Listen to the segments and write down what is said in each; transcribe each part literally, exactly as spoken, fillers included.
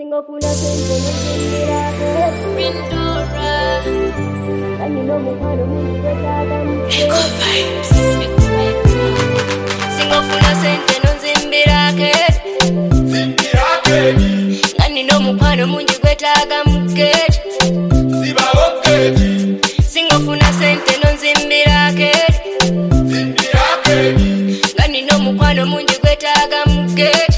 Single full of sense and Rindora. And you know me how to move better than Echo vibes. Single full of sense and Zimbirake. Zimbirake. And you know me how to move better than Gate. Zimbabwe. Single full of sense and Zimbirake. Zimbirake. And you know me how to move better than Gate.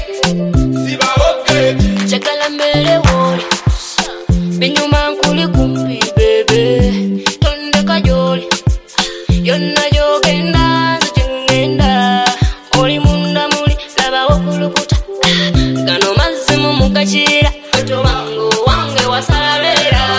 Chakala mbele wole binyuma nkuli kumpi bebe tondeka jole yonna jogenda nze kyengenda oli munda muli laba okulukuta gano mazzi mu mukakira oto wango wange wasalabera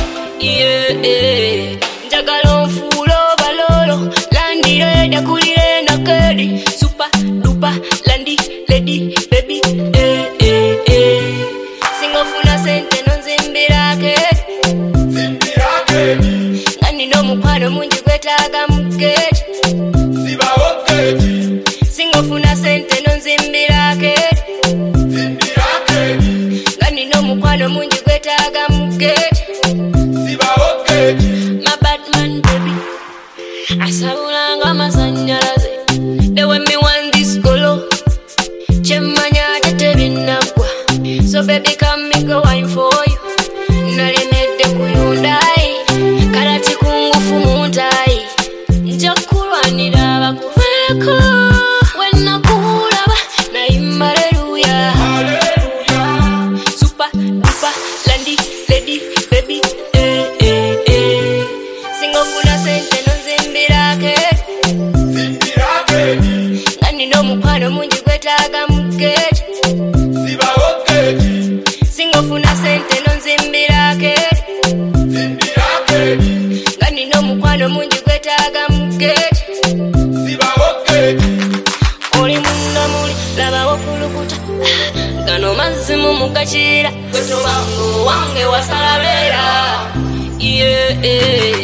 yeah, njagala onfuula obalolo landiro edakulire nakedi super duper landi lady baby eh, eh, eh. Singofuna sente no Zimbirake. Zimbirake. Ngani no mukwano mungi gwetaaga mugeti. Zimbabwe. Singofuna sente no Zimbirake. Zimbirake. Ngani no mukwano mungi gwetaaga mugeti. Zimbabwe. My bad man baby asabulanga masanyalaze they when me want this color chemanya tete binagwa so baby come me go wine for you nalemedde kuyundai kalati kungufu muntai njakulwanira bakuveko wenna kulaba naimba haleluya Hallelujah. super duper landi lady baby eh eh eh singofuna sente no Zimbirake. Zimbirake. Ngani no mukwano mungi gwetaaga mugeti. Zimbabwe. Singofuna sente no Zimbirake. Zimbirake. Ngani no mukwano mungi gwetaaga mugeti. Zimbabwe. Oli munda muli laba okulukuta gano mazzi mu mukakira gwe tobango wange wasalabera yeah, yeah.